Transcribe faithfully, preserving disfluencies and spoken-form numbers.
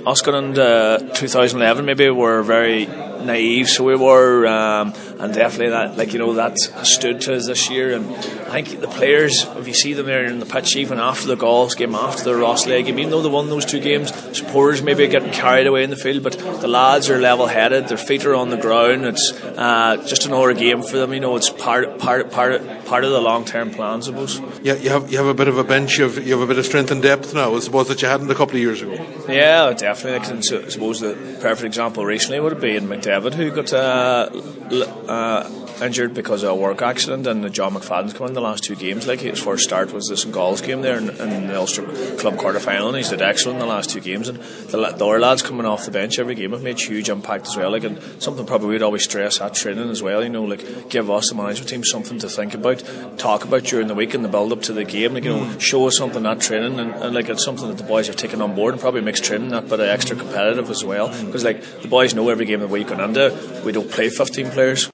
us going into two thousand eleven maybe were very naive, so we were, um, and definitely that, like you know, that stood to us this year. And I think the players, if you see them there in the pitch, even after the Galls game, after the Rosslea game, even though they won those two games, supporters maybe getting carried away in the field, but the lads are level-headed, their feet are on the ground. It's uh, just another game for them. You know, it's part part part part of the long-term plan, I suppose. Yeah, you have you have a bit of a bench, you have, you have a bit of strength and depth now, I suppose, that you hadn't a couple of years ago. Yeah, definitely. I suppose the perfect example recently would have been McDavid, who got uh, uh, injured because of a work accident, and John McFadden's come in the last two games. Like his first start was the Saint Galls game there in, in the Ulster Club quarter final, and he's did excellent in the last two games. And the, the other lads coming off the bench every game have made huge impact as well. Like, and something probably we'd always stress at training as well. You know, like give us the management team something to think about, talk about during the week in the build up to the game. Like, you know, show us something at training, and, and like it's something that the boys have taken on board, and probably makes training that bit of extra competitive as well. Because like the boys know every game that we go into, we don't play fifteen players.